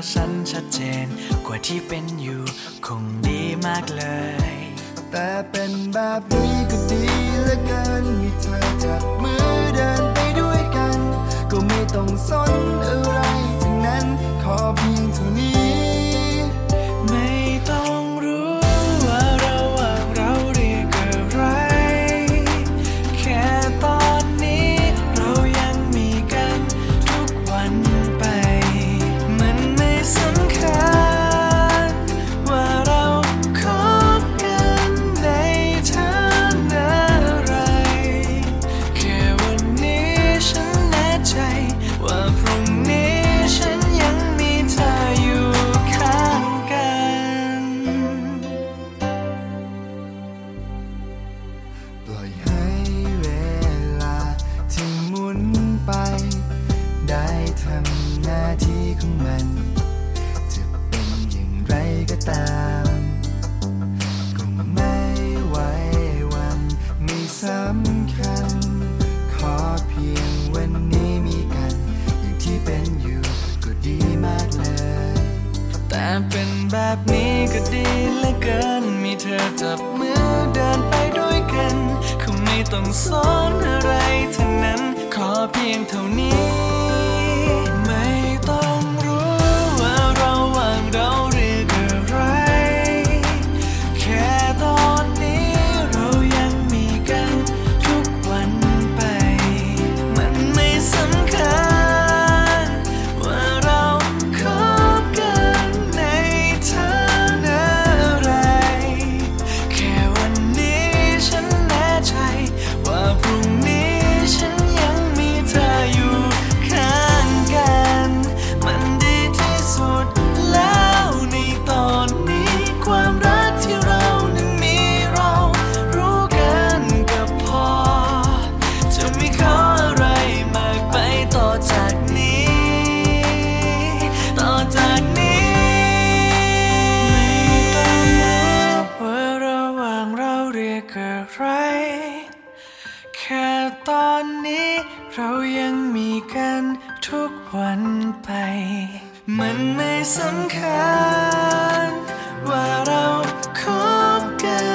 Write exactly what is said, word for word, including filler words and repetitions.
ฉันชัดเจนกว่าที่เป็นอยู่คงดีมากเลยแต่เป็นแบบนี้ก็ดีเหลือเกินมีเธอจับมือเดินไปด้วยกันก็ไม่ต้องสนอะไรทั้งนั้นขอเพียงเท่านี้ไม่ต้องรู้ว่าระหว่างเราเรียกอะไรแค่ตอนนี้เรายังมีกันทุกวันไปมันไม่สำคัญว่าเราคบกันในฐานะอะไรแค่วันนี้ฉันแน่ใจว่าพรุ่งนี้ฉันยังมีเธออยู่ข้างกันปล่อยให้เวลาที่หมุนไปได้ทำหน้าที่ของมันจะเป็นอย่างไรก็ตามก็ไม่ไหววันไม่สำคัญขอเพียงวันนี้มีกันอย่างที่เป็นอยู่ก็ดีมากเลยแต่เป็นแบบนี้ก็ดีเหลือเกินมีเธอจับมือเดินไปด้วยกันคงไม่ต้องสอนอะไรทั้งนั้นขอเพียงเท่านี้ไม่ต้องรู้ว่าระหว่างเราเรียกอะไรแค่ตอนนี้เรายังมีกันทุกวันไปมันไม่สำคัญว่าเราคบกันในฐานะอะไรแค่วันนี้ฉันแน่ใจว่าพรุ่งนี้ฉันยังมีเธออยู่ข้างกันมันดีที่สุดแล้วในตอนนี้ความรักที่เรานั้นมีเรารู้กันก็พอจะไม่ขออะไรมากไปต่อจากนี้ต่อจากนี้ไม่ต้องรู้ว่าระหว่างเราเรียกอะไรแค่ตอนนี้เรายังมีกันทุกวันไปมันไม่สำคัญว่าเราคบกัน